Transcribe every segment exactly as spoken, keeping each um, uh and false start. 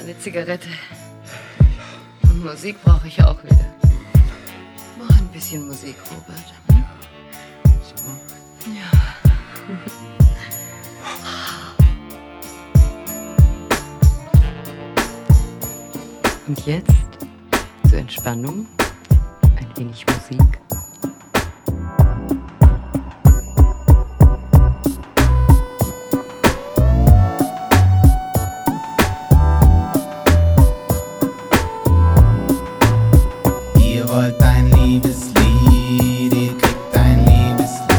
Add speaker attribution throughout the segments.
Speaker 1: eine Zigarette. Und Musik brauche ich auch wieder. Mach ein bisschen Musik, Robert.
Speaker 2: So.
Speaker 1: Ja. Und jetzt zur Entspannung ein wenig Musik.
Speaker 2: Ihr wollt ein Liebeslied, ihr kriegt ein Liebeslied.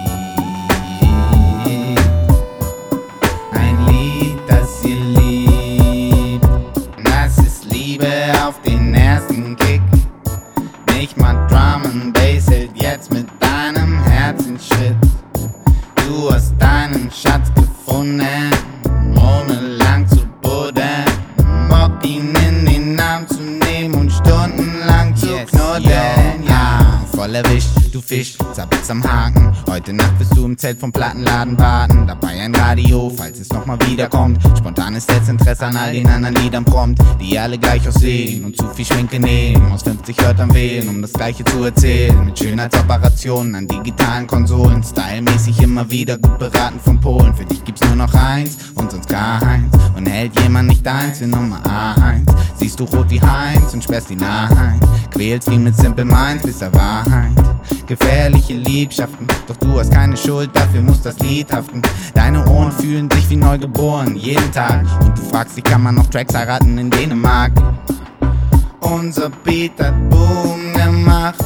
Speaker 2: Ein Lied, das ihr liebt. Das ist Liebe auf den ersten Kick. Nicht mal Drum and Bass hält jetzt mit deinem Herzensschritt. Du hast deinen Schatz gefunden, ohne lang zu buddeln. Bock ihn in den Arm zu nehmen und stundenlang zu yes, knuddeln. Ja, voll erwischt, du Fisch, zappelst am Haken. Heute Nacht wirst du im Zelt vom Plattenladen warten. Dabei ein Radio, falls es nochmal wiederkommt. Spontanes Interesse an all den anderen Liedern prompt, die alle gleich aussehen und zu viel Schminke nehmen. Aus fünfzig Wörtern wählen, um das Gleiche zu erzählen. Mit Schönheitsoperationen an digitalen Konsolen. Stylemäßig immer wieder gut beraten von Polen. Für dich gibt's nur noch eins und sonst gar eins. Und hält jemand nicht eins für Nummer eins. Siehst du rot wie Heinz und sperrst ihn ein. Quälst ihn mit Simple Minds bis er Wahrheit. Gefährliche Liebschaften, doch du hast keine Schuld, dafür muss das Lied haften. Deine Ohren fühlen sich wie neugeboren, jeden Tag. Und du fragst dich, kann man noch Tracks heiraten in Dänemark? Unser Beat hat Boom gemacht.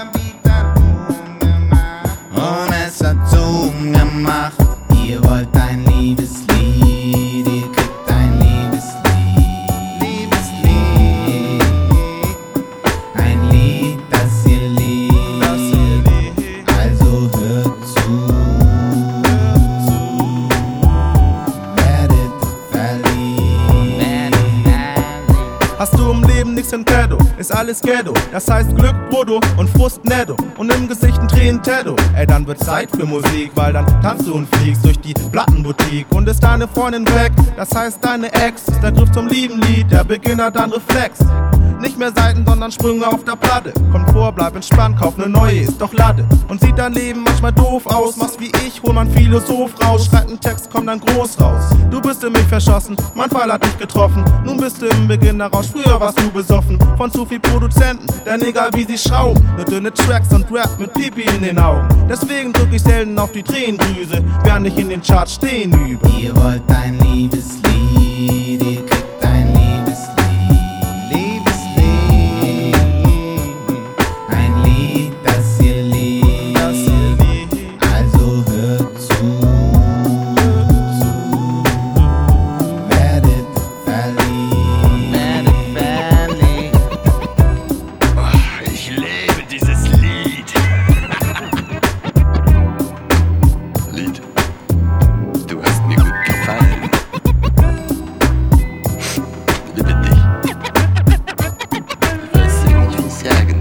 Speaker 2: Und es hat Zoom gemacht. Ihr wollt ein Liebeslied, ihr kriegt ein Liebeslied. Liebeslied. Ein Lied, das ihr liebt. Also hört zu. Werdet verliebt.
Speaker 3: Hast du im Leben nichts in petto, ist alles Ghetto. Das heißt Glück, Brutto und Frust netto. Und im Gesicht ein Tränen-Tetto. Ey, dann wird Zeit für Musik, weil dann tanzt du und fliegst durch die Plattenboutique. Und ist deine Freundin weg, das heißt deine Ex ist der Griff zum lieben Lied, der Beginner dann Reflex. Nicht mehr Seiten, sondern Sprünge auf der Platte. Kommt vor, bleib entspannt, kauf ne neue, ist doch Latte. Und sieht dein Leben manchmal doof aus. Machst wie ich, hol man Philosoph raus. Schreib einen Text, komm dann groß raus. Du bist in mich verschossen, mein Fall hat dich getroffen. Nun bist du im Beginnerrausch, früher warst du besoffen. Von zu viel Produzenten, denn egal wie sie schrauben. Nur dünne Tracks und Rap mit Pipi in den Augen. Deswegen drück ich selten auf die Tränendrüse, während ich in den Charts stehen übe.
Speaker 2: Ihr wollt ein Liebeslied, ihr kriegt ein Liebeslied. Liebeslied. Ein Lied, das ihr liebt. Also hört zu. Werdet verliebt.
Speaker 4: Oh, ich liebe dieses Lied. Lied, du hast mir gut gefallen. Liebe dich. Ich weiß nicht, wie ich sagen